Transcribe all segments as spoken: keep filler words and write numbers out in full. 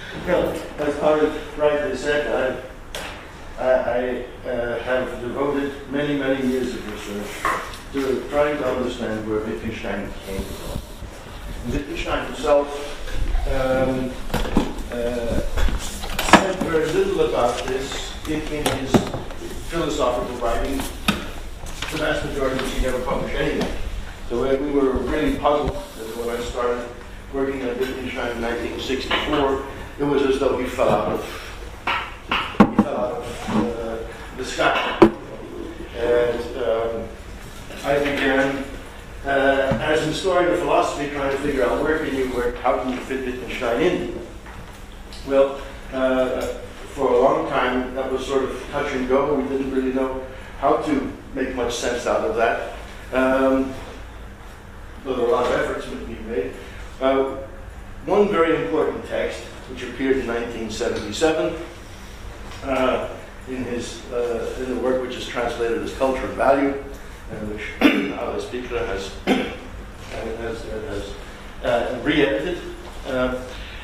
Well, as Arvid rightly said, I, I, I uh, have devoted many, many years of research to trying to understand where Wittgenstein came from. And Wittgenstein himself um, uh, said very little about this in, in his philosophical writing. The vast majority of which he never published anything. So uh, we were really puzzled when I started working on Wittgenstein in nineteen sixty-four. It was as though he fell out of, he fell out of uh, the sky. And um, I began, uh, as an historian of philosophy, trying to figure out where can you, where, how can you fit Wittgenstein in? Well, uh, for a long time, that was sort of touch and go. We didn't really know how to make much sense out of that. Um, There were a lot of efforts being made. Uh, one very important text, which appeared in nineteen seventy-seven, uh, in his uh, in the work which is translated as Culture and Value, and which Alois Pikler has has, has uh, re-edited, uh,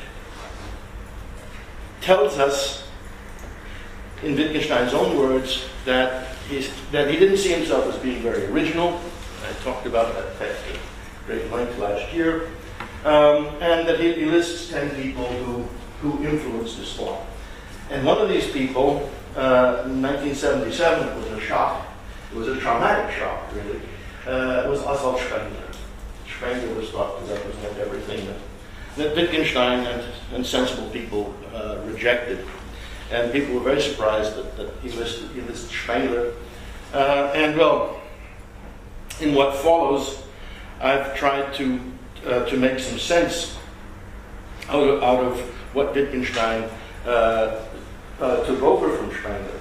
tells us, in Wittgenstein's own words, that he's, that he didn't see himself as being very original. I talked about that text at great length last year, um, and that he, he lists ten people who, who influenced his thought. And one of these people, uh, in nineteen seventy-seven, it was a shock. It was a traumatic shock, really. Uh, it was Oswald Spengler. Spengler was thought to represent everything that, that Wittgenstein and, and sensible people uh, rejected. And people were very surprised that, that he listed, he listed Spengler. Uh, and well, in what follows, I've tried to uh, to make some sense out of, out of what Wittgenstein uh, uh, took over from Spengler.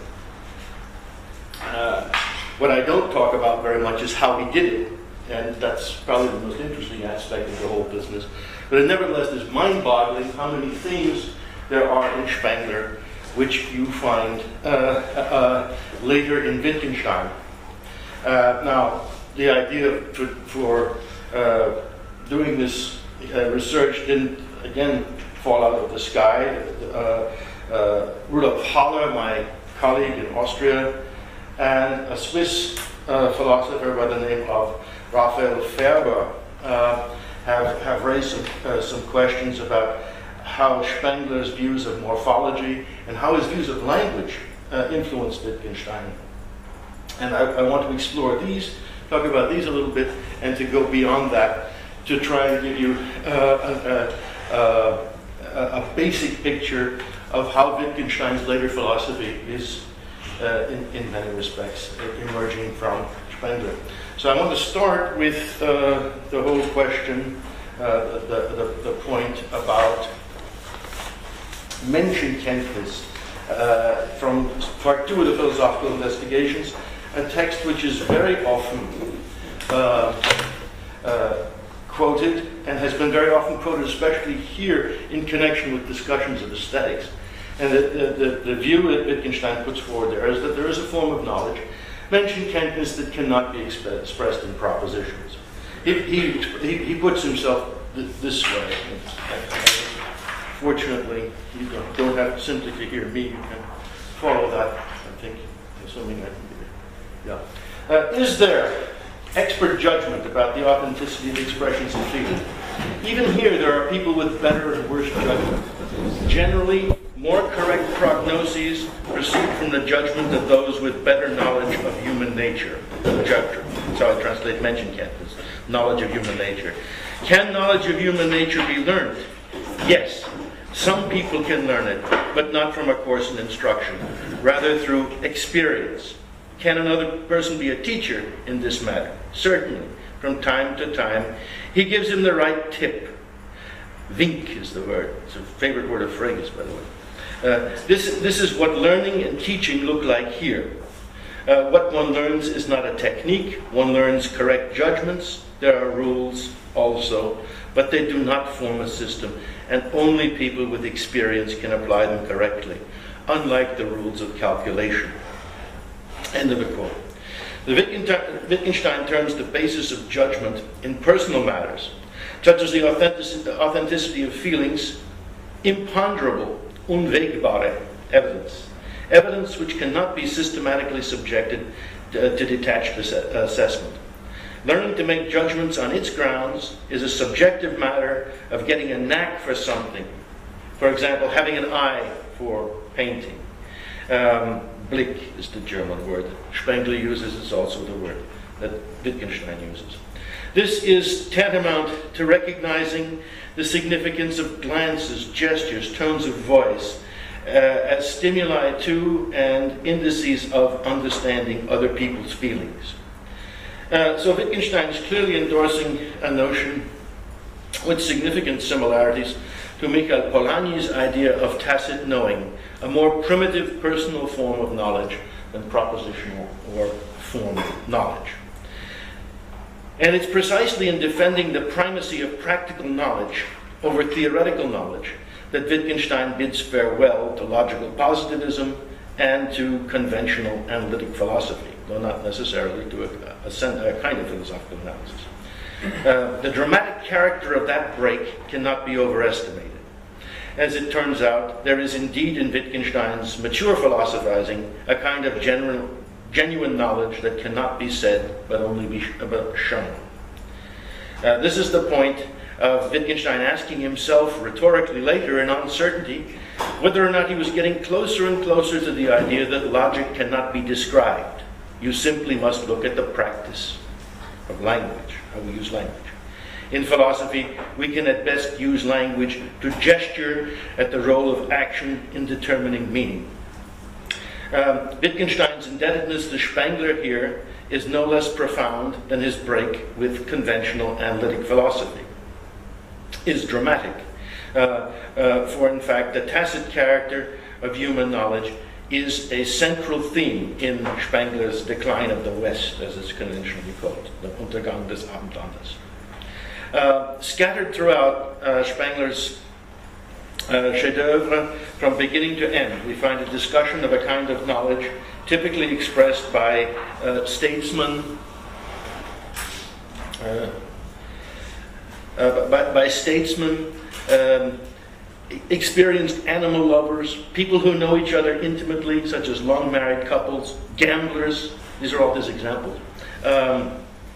Uh, what I don't talk about very much is how he did it, and that's probably the most interesting aspect of the whole business. But it nevertheless is mind-boggling how many themes there are in Spengler which you find uh, uh, later in Wittgenstein. Uh, now, the idea for, for uh, doing this uh, research didn't, again, fall out of the sky. Uh, uh, Rudolf Haller, my colleague in Austria, and a Swiss uh, philosopher by the name of Raphael Ferber uh, have, have raised some, uh, some questions about how Spengler's views of morphology and how his views of language uh, influenced Wittgenstein. And I, I want to explore these, talk about these a little bit, and to go beyond that to try and give you uh, a, a, a, a basic picture of how Wittgenstein's later philosophy is, uh, in, in many respects, emerging from Spengler. So I want to start with uh, the whole question, uh, the, the, the point about Menschenkenntnis, uh, from part two of the Philosophical Investigations, a text which is very often uh, uh, quoted, and has been very often quoted, especially here in connection with discussions of aesthetics. And the, the, the view that Wittgenstein puts forward there is that there is a form of knowledge, Menschenkenntnis, that cannot be exp- expressed in propositions. He, he, he puts himself th- this way. Fortunately, you don't, don't have simply to hear me, you can follow that, I think, assuming I can do it. Yeah. Uh, is there expert judgment about the authenticity of expressions and feeling? Even here, there are people with better and worse judgment. Generally, more correct prognoses proceed from the judgment of those with better knowledge of human nature. Judgment. That's how I translate Menschenkenntnis, knowledge of human nature. Can knowledge of human nature be learned? Yes. Some people can learn it, but not from a course in instruction, rather through experience. Can another person be a teacher in this matter? Certainly. From time to time, he gives him the right tip. Wink is the word. It's a favorite word of Frege's, by the way. Uh, this, this is what learning and teaching look like here. Uh, what one learns is not a technique. One learns correct judgments. There are rules also, but they do not form a system, and only people with experience can apply them correctly, unlike the rules of calculation. End of the quote. The Wittgenstein turns the basis of judgment in personal matters, such as the authenticity of feelings, imponderable, unwegbare evidence, evidence which cannot be systematically subjected to, to detached ass- assessment. Learning to make judgments on its grounds is a subjective matter of getting a knack for something. For example, having an eye for painting. Um, Blick is the German word that Spengler uses. It's also the word that Wittgenstein uses. This is tantamount to recognizing the significance of glances, gestures, tones of voice uh, as stimuli to and indices of understanding other people's feelings. Uh, so Wittgenstein is clearly endorsing a notion with significant similarities to Michael Polanyi's idea of tacit knowing, a more primitive personal form of knowledge than propositional or formal knowledge. And it's precisely in defending the primacy of practical knowledge over theoretical knowledge that Wittgenstein bids farewell to logical positivism and to conventional analytic philosophy, though not necessarily to a, a, a kind of philosophical analysis. Uh, the dramatic character of that break cannot be overestimated. As it turns out, there is indeed in Wittgenstein's mature philosophizing a kind of general, genuine knowledge that cannot be said but only be but shown. Uh, this is the point of Wittgenstein asking himself rhetorically later in Uncertainty whether or not he was getting closer and closer to the idea that logic cannot be described. You simply must look at the practice of language, how we use language. In philosophy, we can at best use language to gesture at the role of action in determining meaning. Um, Wittgenstein's indebtedness to Spengler here is no less profound than his break with conventional analytic philosophy. Is dramatic, uh, uh, for in fact the tacit character of human knowledge is a central theme in Spengler's Decline of the West, as it's conventionally called, the Untergang des Abendlandes. Uh, scattered throughout uh, Spengler's uh, chef-d'oeuvre, from beginning to end, we find a discussion of a kind of knowledge typically expressed by uh, statesmen, uh, uh, by, by statesmen, um, experienced animal lovers, people who know each other intimately, such as long-married couples, gamblers. These are all his examples. Um,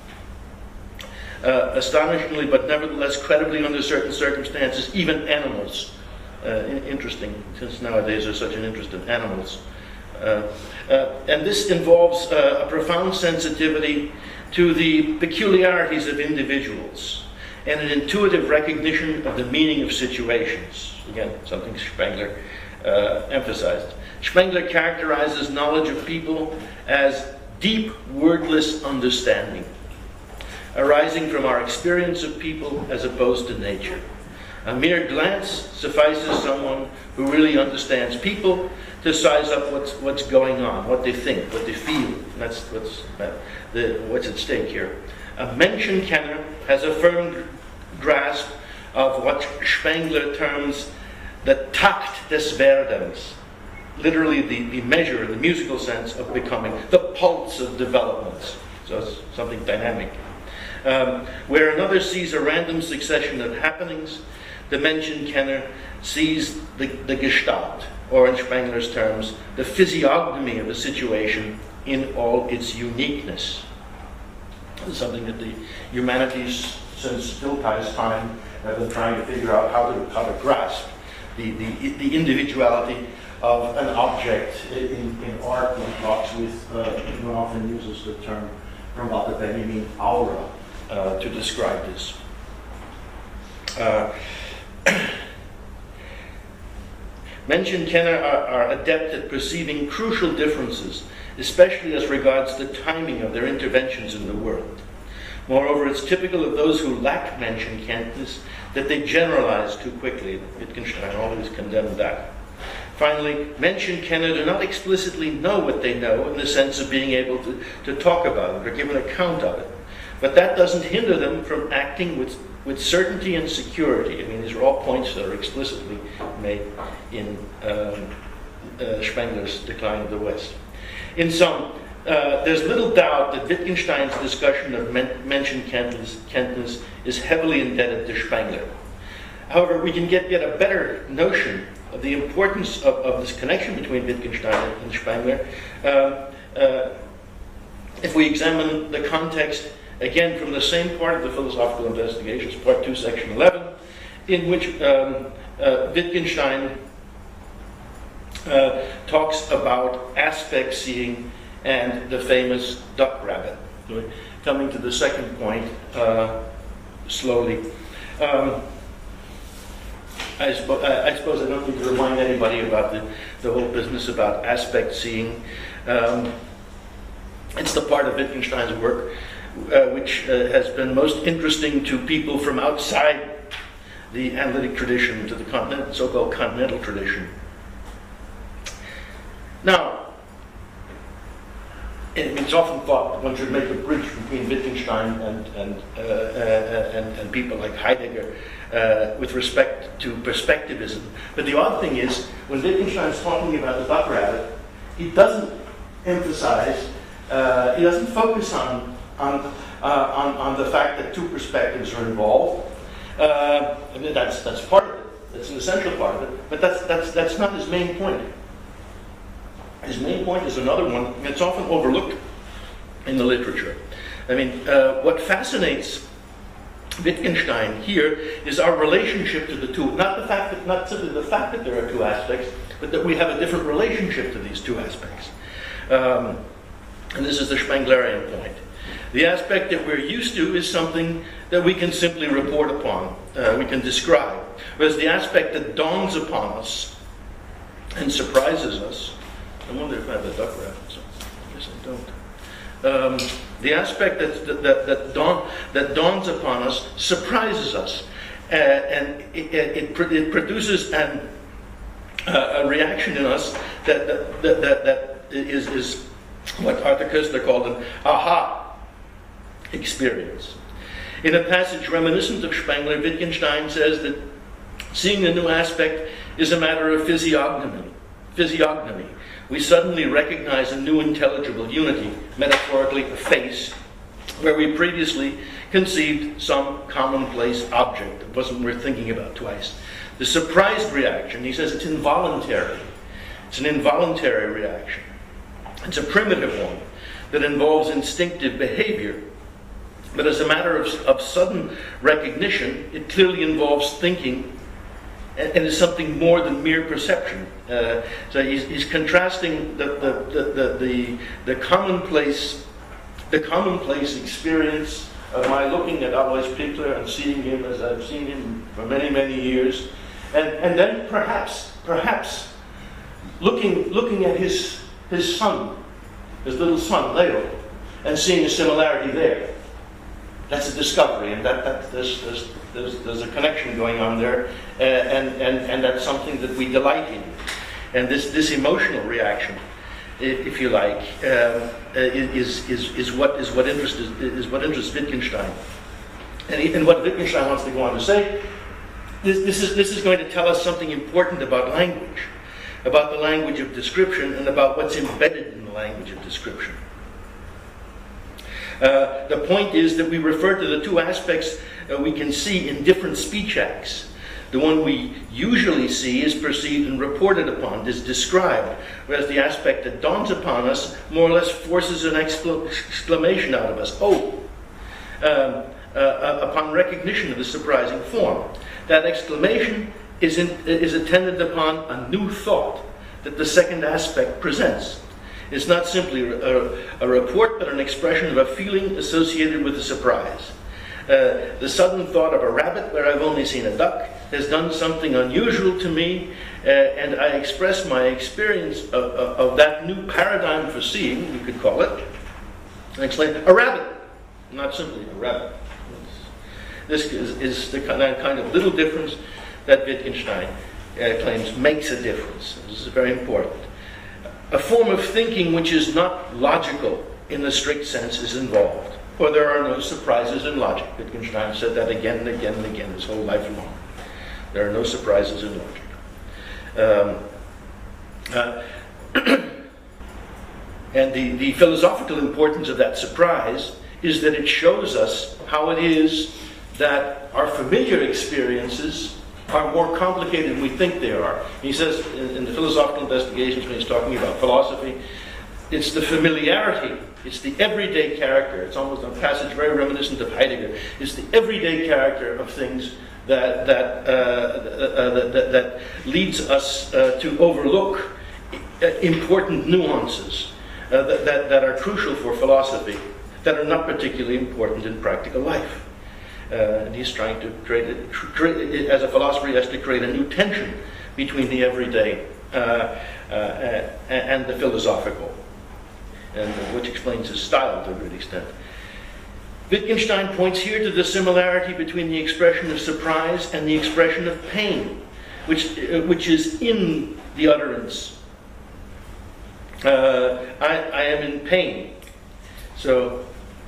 uh, astonishingly, but nevertheless credibly under certain circumstances, even animals. Uh, interesting, since nowadays there's such an interest in animals. Uh, uh, and this involves uh, a profound sensitivity to the peculiarities of individuals and an intuitive recognition of the meaning of situations. Again, something Spengler uh, emphasized. Spengler characterizes knowledge of people as deep, wordless understanding, arising from our experience of people as opposed to nature. A mere glance suffices someone who really understands people to size up what's what's going on, what they think, what they feel. That's what's uh, the what's at stake here. A Menschenkenner has a firm grasp of what Spengler terms the Takt des Werdens, literally the, the measure, the musical sense of becoming, the pulse of developments. So it's something dynamic. Um, where another sees a random succession of happenings, the Menschenkenner sees the, the Gestalt, or in Spengler's terms, the physiognomy of a situation in all its uniqueness. It's something that the humanities, since Dilthey's time, have been trying to figure out how to how to grasp the, the, the individuality of an object in, in art. One talks with, uh, one often uses the term from what the Benjamin aura uh, to describe this. Uh, Menschenkenner are, are adept at perceiving crucial differences, especially as regards the timing of their interventions in the world. Moreover, it's typical of those who lack Menschenkenntnis that they generalize too quickly. Wittgenstein always condemned that. Finally, Menschenkenner do not explicitly know what they know in the sense of being able to, to talk about it or give an account of it. But that doesn't hinder them from acting with, with certainty and security. I mean, these are all points that are explicitly made in um, uh, Spengler's Decline of the West. In sum, uh, there's little doubt that Wittgenstein's discussion of men- Menschenkenntnis is heavily indebted to Spengler. However, we can get yet a better notion of the importance of, of this connection between Wittgenstein and Spengler uh, uh, if we examine the context, again, from the same part of the Philosophical Investigations, Part two, Section eleven, in which um, uh, Wittgenstein uh, talks about aspect seeing and the famous duck rabbit. Coming to the second point, uh, slowly. Um, I, spo I, I suppose I don't need to remind anybody about the, the whole business about aspect seeing. Um, it's the part of Wittgenstein's work uh, which uh, has been most interesting to people from outside the analytic tradition, to the continent, so-called continental tradition. Now, it's often thought that one should make a bridge between Wittgenstein and, and, uh, uh, and, and people like Heidegger uh, with respect to perspectivism. But the odd thing is, when Wittgenstein's talking about the duck rabbit, he doesn't emphasize, uh, he doesn't focus on, on, uh, on, on the fact that two perspectives are involved. Uh, I mean, that's, that's part of it. That's an essential part of it. But that's, that's, that's not his main point. His main point is another one that's often overlooked in the literature. I mean, uh, what fascinates Wittgenstein here is our relationship to the two. Not the fact that, not simply the fact that there are two aspects, but that we have a different relationship to these two aspects. Um, and this is the Spenglerian point. The aspect that we're used to is something that we can simply report upon, uh, we can describe. Whereas the aspect that dawns upon us and surprises us, I wonder if I have a duck rabbit, so I guess I don't. Um, the aspect that, that, that, dawn, that dawns upon us surprises us, uh, and it, it, it produces an, uh, a reaction in us that, that, that, that, that is, is what Arthur Koestler called an aha experience. In a passage reminiscent of Spengler, Wittgenstein says that seeing a new aspect is a matter of physiognomy. Physiognomy. We suddenly recognize a new intelligible unity, metaphorically a face, where we previously conceived some commonplace object that wasn't worth thinking about twice. The surprised reaction, he says, it's involuntary. It's an involuntary reaction. It's a primitive one that involves instinctive behavior. But as a matter of, of sudden recognition, it clearly involves thinking and, and is something more than mere perception. Uh, so he's, he's contrasting the, the, the, the, the, the commonplace the commonplace experience of my looking at Alois Pichler and seeing him as I've seen him for many, many years, and, and then perhaps, perhaps looking, looking at his, his son, his little son, Leo, and seeing a similarity there. That's a discovery, and that, that there's, there's, there's, there's a connection going on there, uh, and, and, and that's something that we delight in. And this, this emotional reaction, if, if you like, um, uh, is, is, is, what, is, what interests, is what interests Wittgenstein. And, he, and what Wittgenstein wants to go on to say, this, this, is, this is going to tell us something important about language, about the language of description, and about what's embedded in the language of description. Uh, the point is that we refer to the two aspects uh, we can see in different speech acts. The one we usually see is perceived and reported upon, is described, whereas the aspect that dawns upon us more or less forces an excla exclamation out of us. Oh! Um, uh, upon recognition of the surprising form. That exclamation is, in, is attended upon a new thought that the second aspect presents. It's not simply a, a report, but an expression of a feeling associated with the surprise. Uh, the sudden thought of a rabbit where I've only seen a duck has done something unusual to me, uh, and I express my experience of, of, of that new paradigm for seeing, you could call it, and explain, a rabbit, not simply a rabbit. This is, is the kind of little difference that Wittgenstein uh, claims makes a difference. This is very important. A form of thinking which is not logical in the strict sense is involved. For there are no surprises in logic. Wittgenstein said that again and again and again his whole life long. There are no surprises in logic. Um, uh, and the, the philosophical importance of that surprise is that it shows us how it is that our familiar experiences are more complicated than we think they are. He says in, in the Philosophical Investigations, when he's talking about philosophy, it's the familiarity, it's the everyday character. It's almost a passage very reminiscent of Heidegger. It's the everyday character of things that that uh, uh, that, that, that leads us uh, to overlook important nuances uh, that, that that are crucial for philosophy, that are not particularly important in practical life. Uh, and he's trying to create, a, create, as a philosopher, he has to create a new tension between the everyday uh, uh, and the philosophical, and uh, which explains his style to a great extent. Wittgenstein points here to the similarity between the expression of surprise and the expression of pain, which, uh, which is in the utterance. Uh, I, I am in pain. So,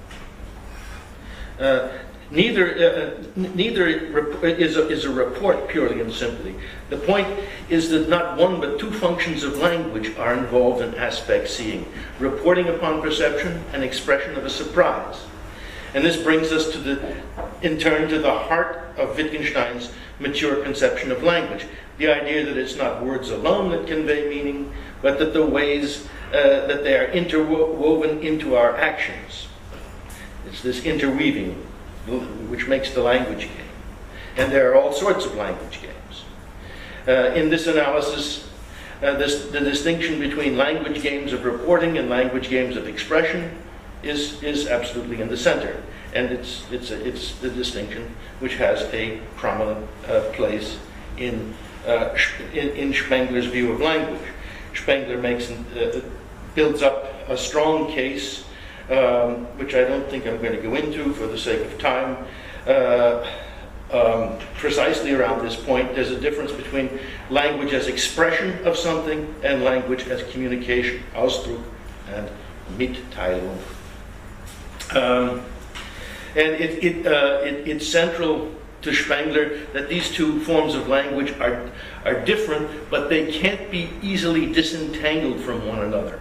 uh, Neither, uh, neither is a, is a report purely and simply. The point is that not one but two functions of language are involved in aspect seeing: reporting upon perception and expression of a surprise. And this brings us to the, in turn, to the heart of Wittgenstein's mature conception of language. The idea that it's not words alone that convey meaning, but that the ways uh, that they are interwoven into our actions. It's this interweaving which makes the language game. And there are all sorts of language games. Uh, in this analysis, uh, this, the distinction between language games of reporting and language games of expression is, is absolutely in the center. And it's, it's, a, it's the distinction which has a prominent uh, place in, uh, in, in Spengler's view of language. Spengler makes, uh, builds up a strong case, Um, which I don't think I'm going to go into for the sake of time. Uh, um, precisely around this point, there's a difference between language as expression of something and language as communication, Ausdruck and Mitteilung. Um, and it, it, uh, it, it's central to Spengler that these two forms of language are, are different, but they can't be easily disentangled from one another.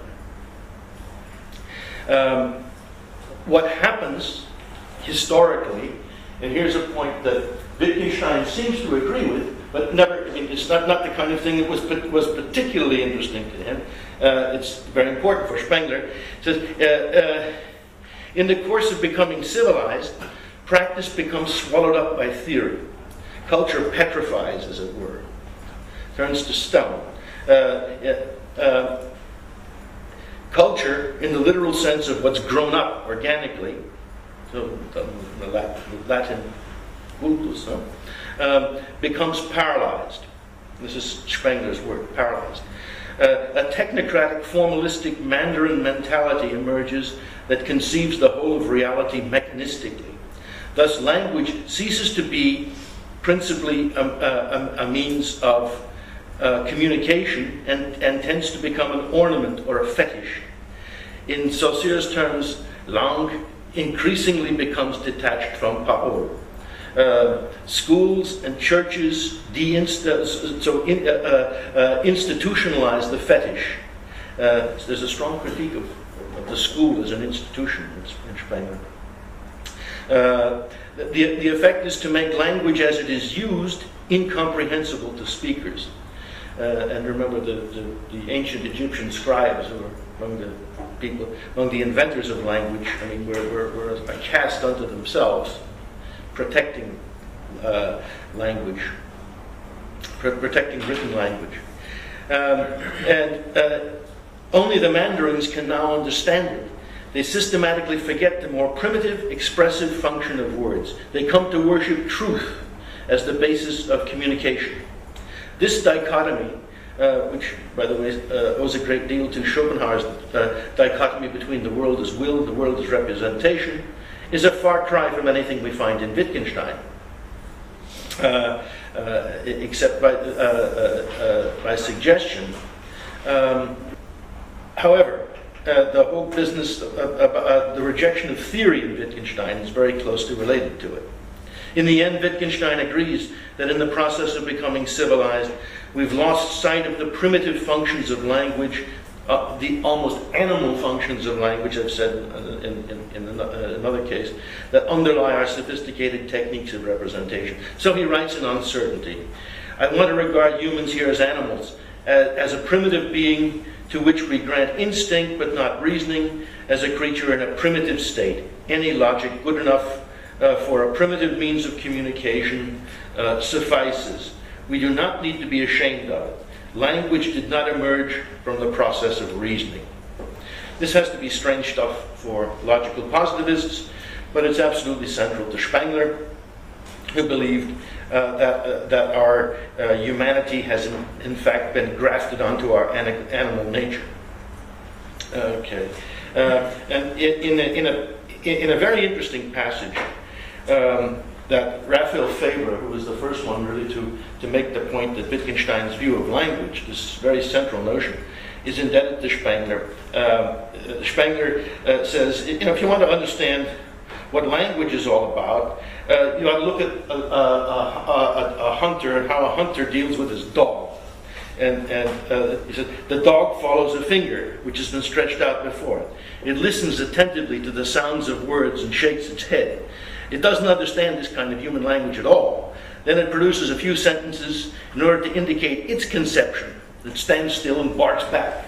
Um, what happens historically, and here's a point that Wittgenstein seems to agree with, but never, I mean, it's not, not the kind of thing that was, was particularly interesting to him. Uh, it's very important for Spengler. It says, uh, uh, in the course of becoming civilized, practice becomes swallowed up by theory. Culture petrifies, as it were, turns to stone. Uh, uh, Culture, in the literal sense of what's grown up organically, so the Latin cultus, no? um, becomes paralyzed. This is Spengler's word, paralyzed. Uh, a technocratic, formalistic Mandarin mentality emerges that conceives the whole of reality mechanistically. Thus, language ceases to be principally a, a, a means of Uh, communication and, and tends to become an ornament or a fetish. In Saussure's terms, langue increasingly becomes detached from parole. Uh, schools and churches de-insta- so in, uh, uh, institutionalize the fetish. Uh, so there's a strong critique of, of the school as an institution in Spengler. Uh, the, the effect is to make language as it is used incomprehensible to speakers. Uh, and remember the, the, the ancient Egyptian scribes who were among the people, among the inventors of language, I mean, were, were, were a caste unto themselves, protecting uh, language, pr- protecting written language. Um, and uh, only the Mandarins can now understand it. They systematically forget the more primitive, expressive function of words. They come to worship truth as the basis of communication. This dichotomy, uh, which, by the way, uh, owes a great deal to Schopenhauer's uh, dichotomy between the world as will, the world as representation, is a far cry from anything we find in Wittgenstein, uh, uh, except by, uh, uh, uh, by suggestion. Um, however, uh, the whole business, of, of, uh, the rejection of theory in Wittgenstein is very closely related to it. In the end, Wittgenstein agrees that in the process of becoming civilized, we've lost sight of the primitive functions of language uh, the almost animal functions of language, I've said in, in, in another case, that underlie our sophisticated techniques of representation. So he writes in Uncertainty, I want to regard humans here as animals, as, as a primitive being to which we grant instinct but not reasoning, as a creature in a primitive state. Any logic good enough uh, for a primitive means of communication uh, suffices. We do not need to be ashamed of it. Language did not emerge from the process of reasoning. This has to be strange stuff for logical positivists, but it's absolutely central to Spengler, who believed uh, that, uh, that our uh, humanity has in, in fact been grafted onto our an- animal nature. Okay. Uh, and in, in, a, in, a, in a very interesting passage, um, that Raphael Faber, who was the first one really to, to make the point that Wittgenstein's view of language, this very central notion, is indebted to Spengler. Uh, Spengler uh, says, you know, if you want to understand what language is all about, uh, you ought to look at a, a, a, a hunter and how a hunter deals with his dog. And, and uh, he said, the dog follows a finger which has been stretched out before it. It listens attentively to the sounds of words and shakes its head. It doesn't understand this kind of human language at all. Then it produces a few sentences in order to indicate its conception. It stands still and barks back.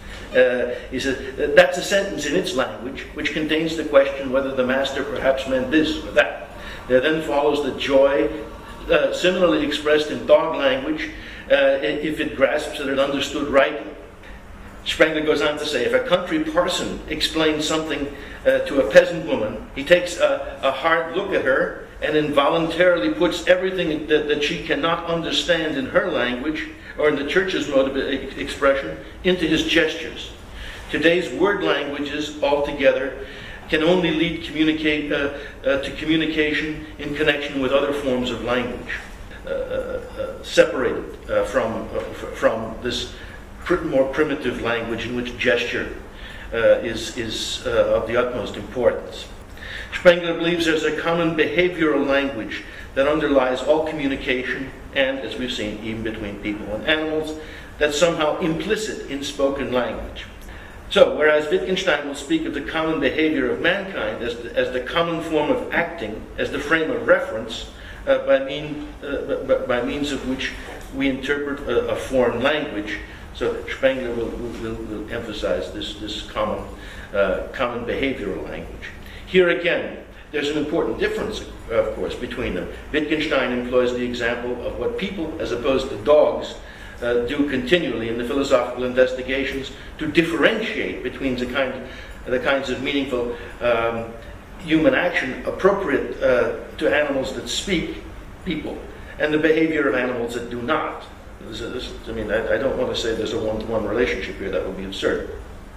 Uh, he said, that's a sentence in its language which contains the question whether the master perhaps meant this or that. There then follows the joy, uh, similarly expressed in dog language, uh, if it grasps that it understood rightly. Spengler goes on to say, if a country parson explains something uh, to a peasant woman, he takes a, a hard look at her and involuntarily puts everything that, that she cannot understand in her language, or in the church's mode of expression, into his gestures. Today's word languages altogether can only lead communicate, uh, uh, to communication in connection with other forms of language, uh, uh, separated uh, from, uh, from this more primitive language in which gesture uh, is, is uh, of the utmost importance. Spengler believes there's a common behavioral language that underlies all communication, and, as we've seen, even between people and animals, that's somehow implicit in spoken language. So, whereas Wittgenstein will speak of the common behavior of mankind as the, as the common form of acting, as the frame of reference, uh, by, mean, uh, by, by means of which we interpret a, a foreign language, so Spengler will, will, will emphasize this, this common, uh, common behavioral language. Here again, there's an important difference, of course, between them. Wittgenstein employs the example of what people, as opposed to dogs, uh, do continually in the philosophical investigations to differentiate between the, kind, the kinds of meaningful um, human action appropriate uh, to animals that speak, people, and the behavior of animals that do not. This, this, I mean, I, I don't want to say there's a one-to-one relationship here. That would be absurd.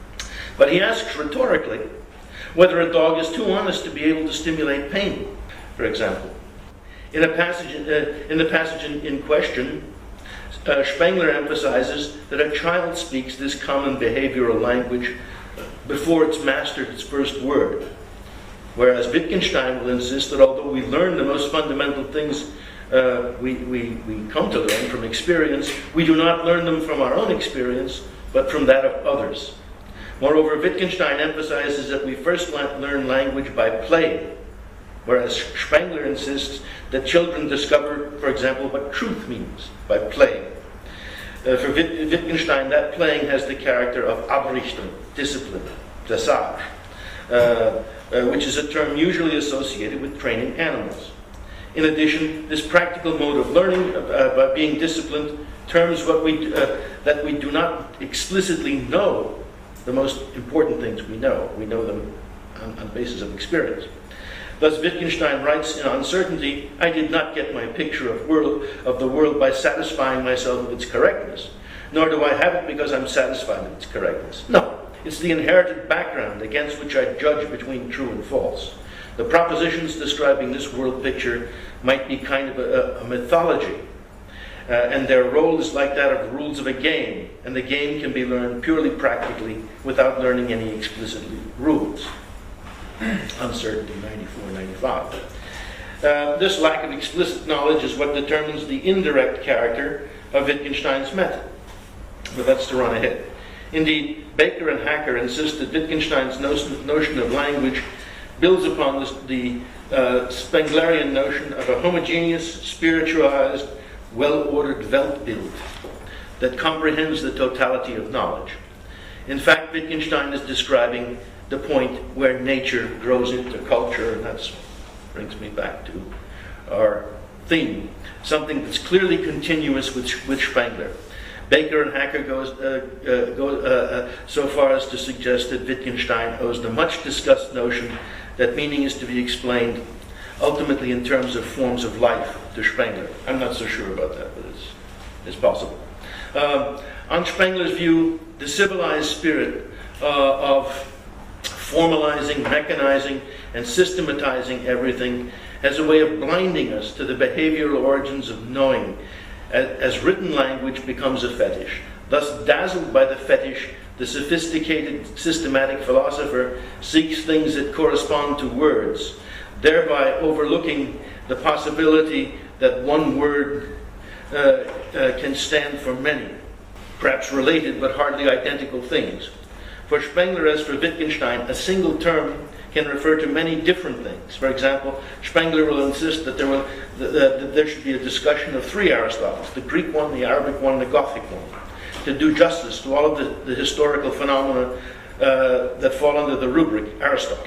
But he asks rhetorically whether a dog is too honest to be able to stimulate pain, for example. In, a passage, uh, in the passage in, in question, uh, Spengler emphasizes that a child speaks this common behavioral language before it's mastered its first word, whereas Wittgenstein will insist that although we learn the most fundamental things Uh, we, we, we come to learn from experience, we do not learn them from our own experience, but from that of others. Moreover, Wittgenstein emphasizes that we first learn language by play, whereas Spengler insists that children discover, for example, what truth means by playing. Uh, for Witt- Wittgenstein, that playing has the character of Abrichtung, discipline, dressage, uh, uh, which is a term usually associated with training animals. In addition, this practical mode of learning uh, by being disciplined terms what we uh, that we do not explicitly know the most important things we know. We know them on, on the basis of experience. Thus, Wittgenstein writes in Uncertainty, I did not get my picture of, world, of the world by satisfying myself with its correctness, nor do I have it because I'm satisfied with its correctness. No, it's the inherited background against which I judge between true and false. The propositions describing this world picture might be kind of a, a mythology, uh, and their role is like that of the rules of a game, and the game can be learned purely practically without learning any explicit rules. Uncertainty ninety-four ninety-five. Uh, this lack of explicit knowledge is what determines the indirect character of Wittgenstein's method. But that's to run ahead. Indeed, Baker and Hacker insist that Wittgenstein's notion, notion of language builds upon this, the uh, Spenglerian notion of a homogeneous, spiritualized, well-ordered Weltbild that comprehends the totality of knowledge. In fact, Wittgenstein is describing the point where nature grows into culture, and that brings me back to our theme, something that's clearly continuous with, with Spengler. Baker and Hacker goes uh, uh, go uh, uh, so far as to suggest that Wittgenstein owes the much-discussed notion that meaning is to be explained ultimately in terms of forms of life to Spengler. I'm not so sure about that, but it's, it's possible. Um, on Spengler's view, the civilized spirit uh, of formalizing, mechanizing, and systematizing everything has a way of blinding us to the behavioral origins of knowing, as, as written language becomes a fetish. Thus, dazzled by the fetish, the sophisticated, systematic philosopher seeks things that correspond to words, thereby overlooking the possibility that one word uh, uh, can stand for many, perhaps related but hardly identical things. For Spengler, as for Wittgenstein, a single term can refer to many different things. For example, Spengler will insist that there, will, that, that there should be a discussion of three Aristotles, the Greek one, the Arabic one, and the Gothic one, to do justice to all of the, the historical phenomena uh, that fall under the rubric Aristotle.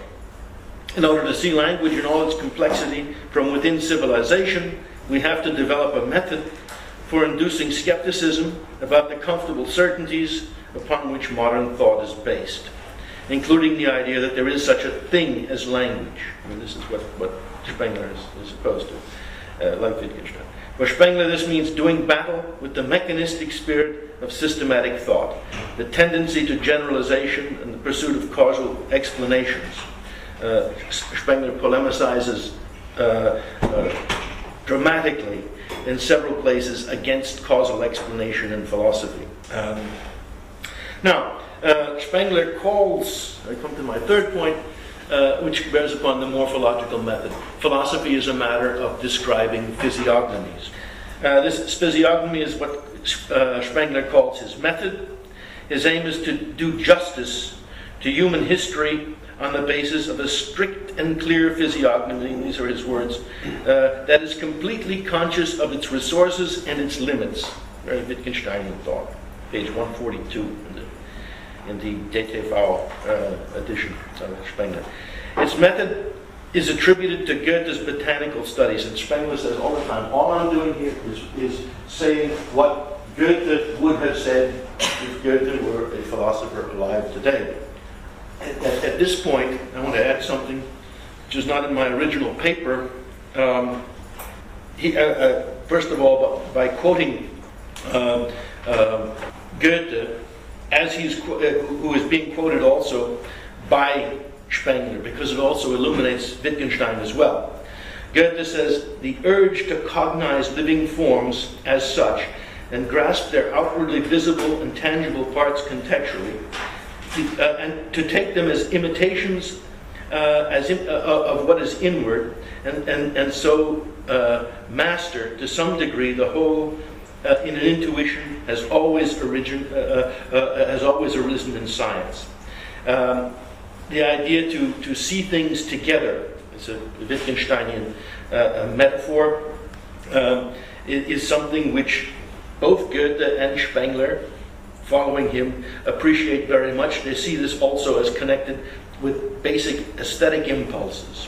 In order to see language in all its complexity from within civilization, we have to develop a method for inducing skepticism about the comfortable certainties upon which modern thought is based, including the idea that there is such a thing as language. I mean, this is what, what Spengler is, is opposed to, uh, like Wittgenstein. For Spengler, this means doing battle with the mechanistic spirit of systematic thought, the tendency to generalization and the pursuit of causal explanations. Uh, Spengler polemicizes uh, uh, dramatically in several places against causal explanation in philosophy. Um, now, uh, Spengler calls, I come to my third point, uh, which bears upon the morphological method. Philosophy is a matter of describing physiognomies. Uh, this physiognomy is what uh, Spengler calls his method. His aim is to do justice to human history on the basis of a strict and clear physiognomy, these are his words, uh, that is completely conscious of its resources and its limits. Very Wittgensteinian thought. Page one forty-two in the, in the D T V uh, edition of Spengler. Its method is attributed to Goethe's botanical studies, and Spengler says all the time, all I'm doing here is, is saying what Goethe would have said if Goethe were a philosopher alive today. At, at, at this point, I want to add something which is not in my original paper. Um, he, uh, uh, first of all, by, by quoting uh, uh, Goethe, as he's uh, who is being quoted also by Spengler, because it also illuminates Wittgenstein as well. Goethe says, the urge to cognize living forms as such and grasp their outwardly visible and tangible parts contextually, uh, and to take them as imitations uh, as in, uh, of what is inward, and, and, and so uh, master to some degree the whole uh, in an intuition has always, origin, uh, uh, uh, has always arisen in science. Um, the idea to, to see things together, it's a Wittgensteinian uh, a metaphor, um, is, is something which both Goethe and Spengler, following him, appreciate very much. They see this also as connected with basic aesthetic impulses.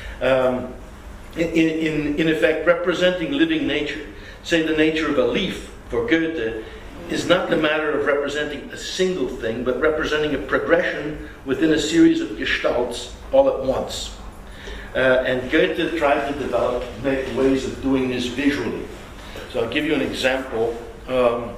Um, in, in, in effect, representing living nature, say the nature of a leaf for Goethe, is not the matter of representing a single thing, but representing a progression within a series of gestalts all at once. Uh, and Goethe tried to develop ways of doing this visually. So I'll give you an example um,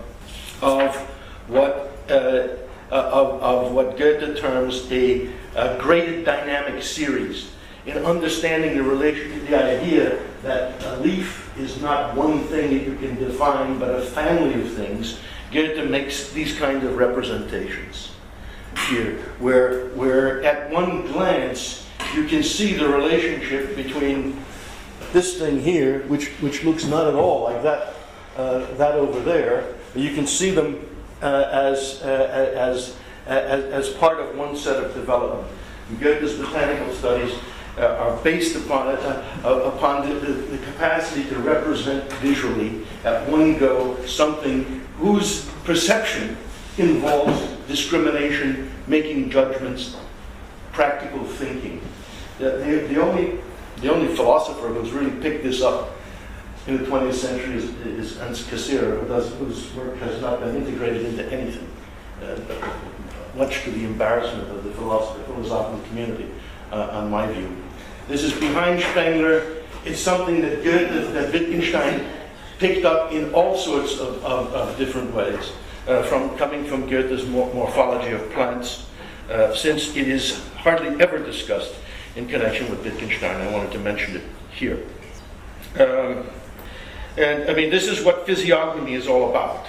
of what uh, of, of what Goethe terms a, a graded dynamic series. In understanding the relation, the idea that a leaf is not one thing that you can define, but a family of things, Goethe makes these kind of representations here, where, where at one glance you can see the relationship between this thing here, which, which looks not at all like that, uh, that over there. You can see them uh, as, uh, as, as, as part of one set of development. Goethe's botanical studies uh, are based upon, uh, uh, upon the, the, the capacity to represent visually at one go something whose perception involves discrimination, making judgments, practical thinking. The, the, the, only, the only philosopher who's really picked this up in the twentieth century is, is Hans Cassirer, who does, whose work has not been integrated into anything, uh, much to the embarrassment of the philosopher, philosophical community, uh, on my view. This is behind Spengler. It's something that, Goethe, that Wittgenstein picked up in all sorts of, of, of different ways, uh, from coming from Goethe's mor morphology of plants, uh, since it is hardly ever discussed in connection with Wittgenstein. I wanted to mention it here. Um, and I mean, this is what physiognomy is all about.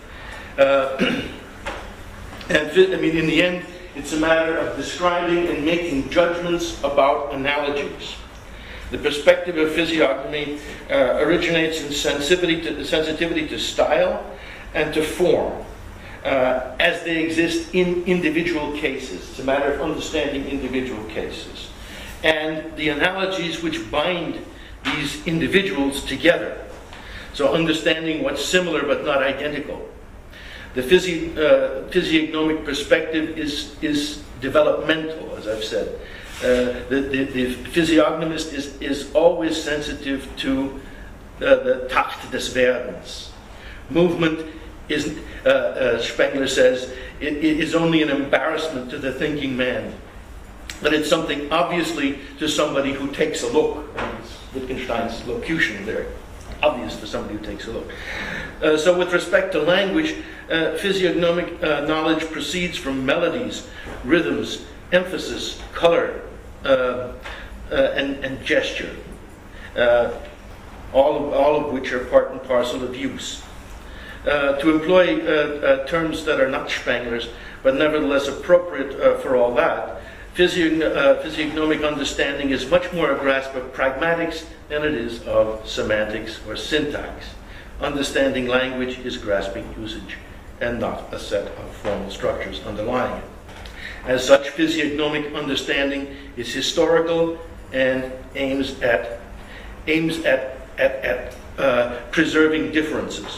Uh, and I mean, in the end, it's a matter of describing and making judgments about analogies. The perspective of physiognomy uh, originates in sensitivity to, sensitivity to style and to form, uh, as they exist in individual cases. It's a matter of understanding individual cases. And the analogies which bind these individuals together. So understanding what's similar but not identical. The physi uh, physiognomic perspective is, is developmental, as I've said. Uh, the, the, the physiognomist is, is always sensitive to uh, the Takt des Werdens. Movement isn't, uh, uh, Spengler says, it, it is only an embarrassment to the thinking man. But it's something obviously to somebody who takes a look. Wittgenstein's locution there, obvious to somebody who takes a look. Uh, so with respect to language, uh, physiognomic uh, knowledge proceeds from melodies, rhythms, emphasis, color, uh, uh, and, and gesture, uh, all, of, all of which are part and parcel of use. Uh, to employ uh, uh, terms that are not Spengler's, but nevertheless appropriate uh, for all that, Physiog uh, physiognomic understanding is much more a grasp of pragmatics than it is of semantics or syntax. Understanding language is grasping usage and not a set of formal structures underlying it. As such, physiognomic understanding is historical and aims at, aims at, at, at uh, preserving differences.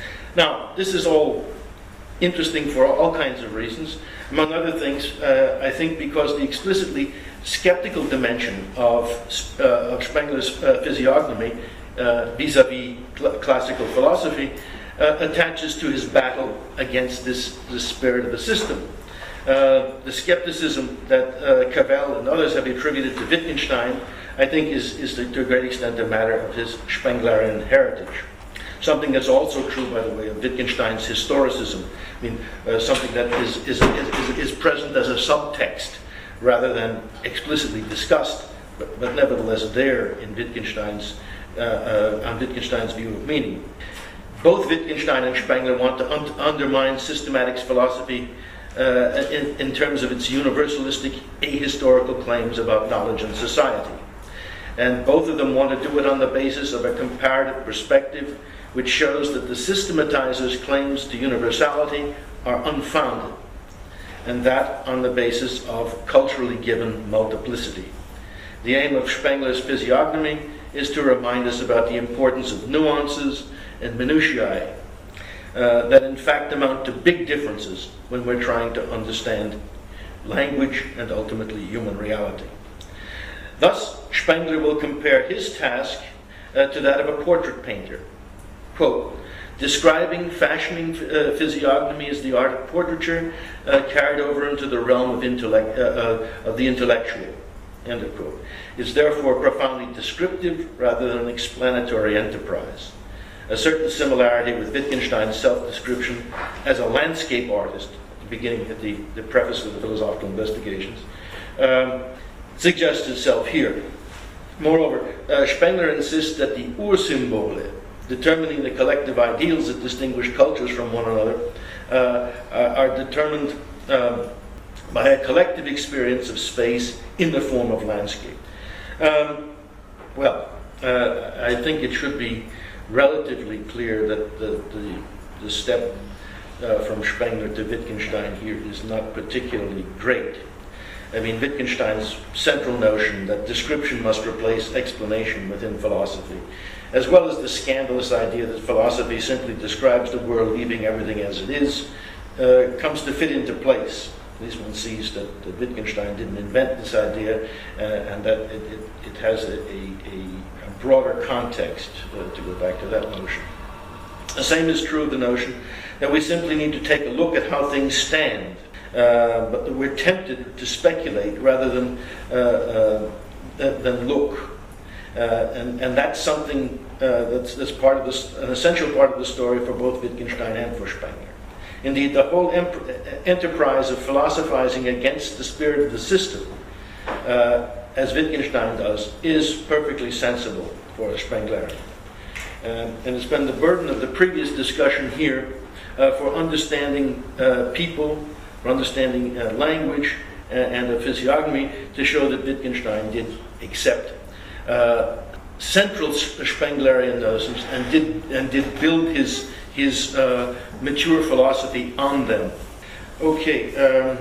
Now, this is all interesting for all kinds of reasons. Among other things, uh, I think because the explicitly skeptical dimension of, uh, of Spengler's uh, physiognomy vis-a-vis uh, cl classical philosophy uh, attaches to his battle against this, this spirit of the system. Uh, the skepticism that uh, Cavell and others have attributed to Wittgenstein, I think, is, is to, to a great extent a matter of his Spenglerian heritage. Something that's also true, by the way, of Wittgenstein's historicism. I mean, uh, something that is, is, is, is present as a subtext rather than explicitly discussed, but, but nevertheless there in Wittgenstein's, uh, uh, on Wittgenstein's view of meaning. Both Wittgenstein and Spengler want to un undermine systematics philosophy uh, in, in terms of its universalistic, ahistorical claims about knowledge and society. And both of them want to do it on the basis of a comparative perspective which shows that the systematizer's claims to universality are unfounded, and that on the basis of culturally given multiplicity. The aim of Spengler's physiognomy is to remind us about the importance of nuances and minutiae uh, that in fact amount to big differences when we're trying to understand language and ultimately human reality. Thus, Spengler will compare his task uh, to that of a portrait painter. Quote, describing, fashioning uh, physiognomy is the art of portraiture uh, carried over into the realm of, intellect, uh, uh, of the intellectual, end of quote. It's therefore profoundly descriptive rather than an explanatory enterprise. A certain similarity with Wittgenstein's self-description as a landscape artist, at the beginning of the, the preface of the Philosophical Investigations, um, suggests itself here. Moreover, uh, Spengler insists that the Ursymbole, determining the collective ideals that distinguish cultures from one another, uh, are determined um, by a collective experience of space in the form of landscape. Um, well, uh, I think it should be relatively clear that the, the, the step uh, from Spengler to Wittgenstein here is not particularly great. I mean, Wittgenstein's central notion that description must replace explanation within philosophy, as well as the scandalous idea that philosophy simply describes the world, leaving everything as it is, uh, comes to fit into place. At least one sees that, that Wittgenstein didn't invent this idea, uh, and that it, it, it has a, a, a broader context, uh, to go back to that notion. The same is true of the notion that we simply need to take a look at how things stand. Uh, but we're tempted to speculate rather than uh, uh, than, than look, uh, and and that's something uh, that's that's part of this, an essential part of the story for both Wittgenstein and for Spengler. Indeed, the whole emp- enterprise of philosophizing against the spirit of the system, uh, as Wittgenstein does, is perfectly sensible for a Spenglerian, uh, and it's been the burden of the previous discussion here uh, for understanding uh, people. For understanding uh, language uh, and the physiognomy, to show that Wittgenstein did accept uh, central Spenglerian notions and did and did build his his uh, mature philosophy on them. Okay, um,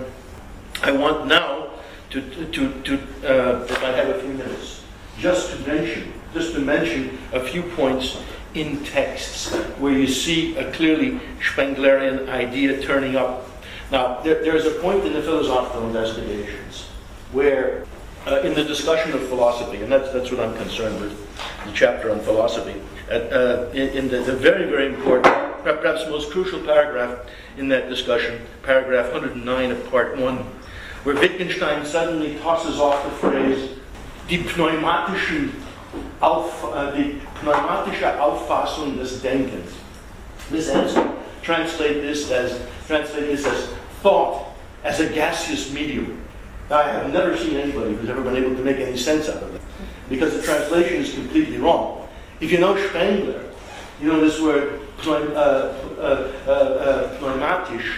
I want now to to to uh, if I have a few minutes, just to mention just to mention a few points in texts where you see a clearly Spenglerian idea turning up. Now, there, there's a point in the philosophical investigations where, uh, in the discussion of philosophy, and that's, that's what I'm concerned with, the chapter on philosophy, uh, uh, in, in the, the very, very important, perhaps most crucial paragraph in that discussion, paragraph one hundred nine of part one, where Wittgenstein suddenly tosses off the phrase, die pneumatischen Auf, uh, die pneumatische Auffassung des Denkens. This answer, translate this as translate this as thought as a gaseous medium. Now, I have never seen anybody who's ever been able to make any sense out of it, because the translation is completely wrong. If you know Spengler, you know this word pneum, uh, uh, uh, uh, pneumatisch,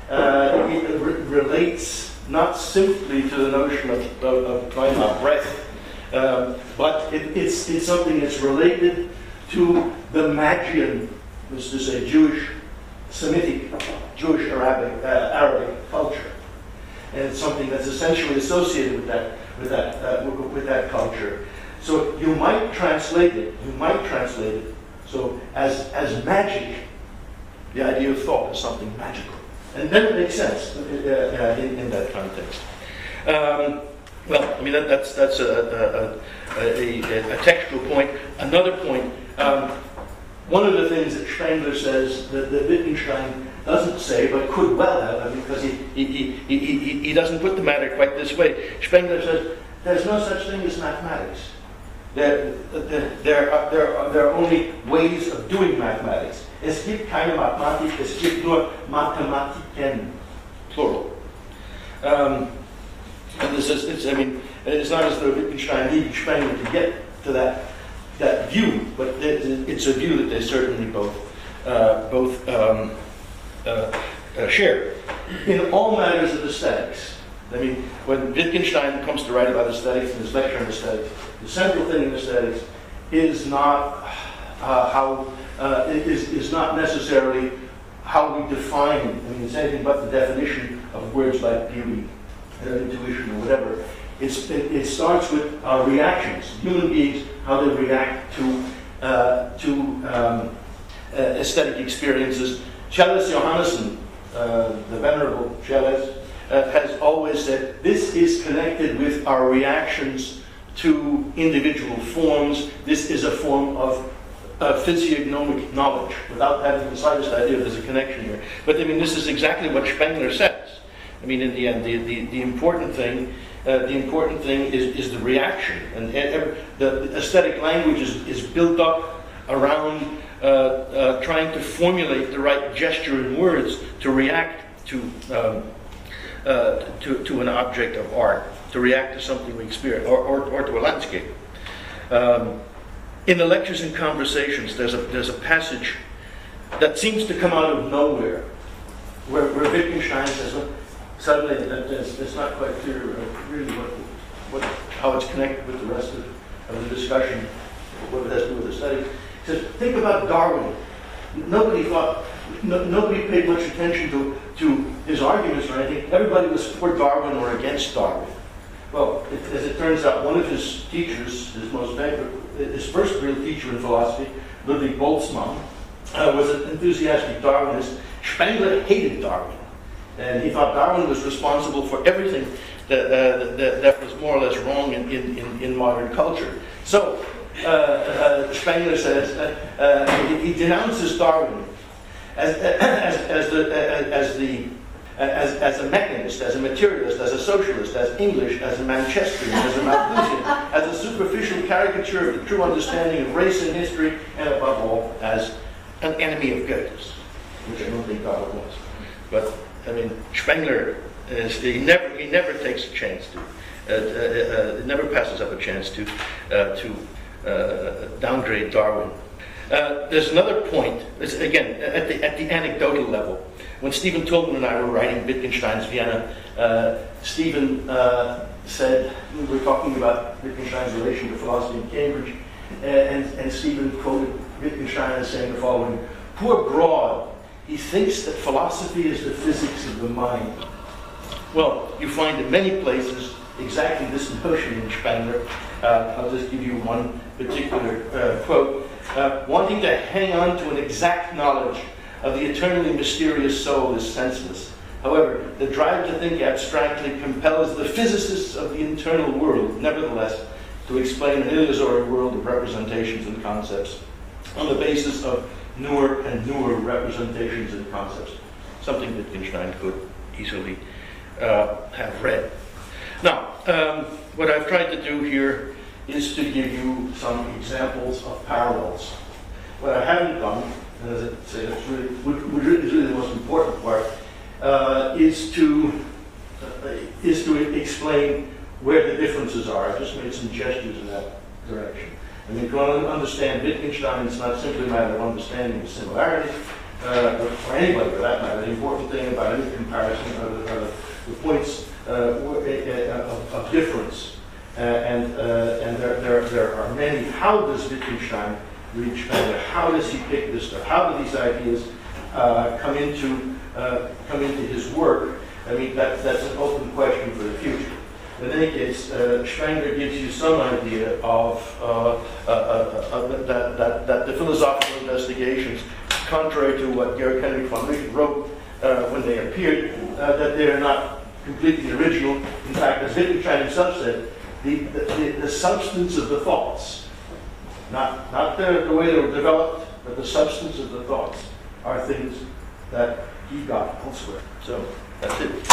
uh, it re- relates not simply to the notion of, of, of pneuma, breath, um, but it, it's, it's something that's related to the Magian, which is to say Jewish, Semitic, Jewish Arabic, uh, Arabic culture, and it's something that's essentially associated with that, with that, uh, with, with that culture. So you might translate it. You might translate it. So as as magic, the idea of thought is something magical, and then it makes sense uh, uh, in, in that context. Um, well, I mean that, that's that's a a, a, a a textual point. Another point. Um, One of the things that Spengler says that, that Wittgenstein doesn't say, but could well have, I mean, because he, he, he, he, he doesn't put the matter quite this way. Spengler says, there's no such thing as mathematics. There, there, there, are, there, are, there are only ways of doing mathematics. Es gibt keine Mathematik, es gibt nur Mathematiken, plural. Um, and this is, it's, I mean, it's not as though Wittgenstein needed Spengler to get to that that view, but it's a view that they certainly both uh, both um, uh, uh, share. In all matters of aesthetics, I mean, when Wittgenstein comes to write about aesthetics in his lecture on aesthetics, the central thing in aesthetics is not uh, how uh, is is not necessarily how we define. I mean, it's anything but the definition of words like beauty, uh, intuition, or whatever. It's, it, it starts with our reactions. Human beings, how they react to uh, to um, uh, aesthetic experiences. Charles Johannessen, uh, the venerable Charles, uh, has always said this is connected with our reactions to individual forms. This is a form of uh, physiognomic knowledge, without having the slightest idea there's a connection here. But I mean, this is exactly what Spengler says. I mean, in the end, the, the, the important thing Uh, the important thing is, is the reaction, and every, the, the aesthetic language is, is built up around uh, uh, trying to formulate the right gesture and words to react to, um, uh, to to an object of art, to react to something we experience, or, or, or to a landscape. Um, in the Lectures and Conversations, there's a there's a passage that seems to come out of nowhere, where, where Wittgenstein says, well, suddenly, it's, it's not quite clear uh, really what, what, how it's connected with the rest of, of the discussion, what it has to do with aesthetics. He says, think about Darwin. Nobody thought no, nobody paid much attention to, to his arguments or anything. Everybody was for Darwin or against Darwin. Well, it, as it turns out, one of his teachers, his most favorite, his first real teacher in philosophy, Ludwig Boltzmann, uh, was an enthusiastic Darwinist. Spengler hated Darwin, and he thought Darwin was responsible for everything that, uh, that, that was more or less wrong in, in, in, in modern culture. So, uh, uh, Spengler says, uh, uh, he, he denounces Darwin as, as, as, the, as, the, as, as a mechanist, as a materialist, as a socialist, as English, as a Manchesterian, as a Malthusian, as a superficial caricature of the true understanding of race and history, and above all, as an enemy of Goethe's, which I don't think Darwin was. But, I mean, Spengler, is, he, never, he never takes a chance to, uh, uh, uh, never passes up a chance to, uh, to uh, downgrade Darwin. Uh, there's another point, it's, again, at the, at the anecdotal level. When Stephen Tolman and I were writing Wittgenstein's Vienna, uh, Stephen uh, said, we were talking about Wittgenstein's relation to philosophy in Cambridge, and, and Stephen quoted Wittgenstein as saying the following: "Poor Broad, he thinks that philosophy is the physics of the mind." Well, you find in many places exactly this notion in Spengler. Uh, I'll just give you one particular uh, quote. Uh, wanting to hang on to an exact knowledge of the eternally mysterious soul is senseless. However, the drive to think abstractly compels the physicists of the internal world, nevertheless, to explain an illusory world of representations and concepts on the basis of newer and newer representations and concepts. Something Wittgenstein could easily uh, have read. Now, um, what I've tried to do here is to give you some examples of parallels. What I haven't done, and as I say, it's really, which is really the most important part, uh, is to uh, is to explain where the differences are. I've just made some gestures in that direction. I mean, if you want to understand Wittgenstein, it's not simply a matter of understanding the similarities, uh, or anybody for that matter. The important thing about any comparison are the, are the points uh, of, of difference. Uh, and uh, and there, there, there are many. How does Wittgenstein read Spengler? How does he pick this stuff? How do these ideas uh, come into uh, come into his work? I mean, that, that's an open question for the future. In any case, uh, Spengler gives you some idea of uh, uh, uh, uh, that, that, that the philosophical investigations, contrary to what Georg Henrik von Wright wrote uh, when they appeared, uh, that they are not completely original. In fact, as Wittgenstein himself said, the, the, the substance of the thoughts, not, not the, the way they were developed, but the substance of the thoughts are things that he got elsewhere. So that's it.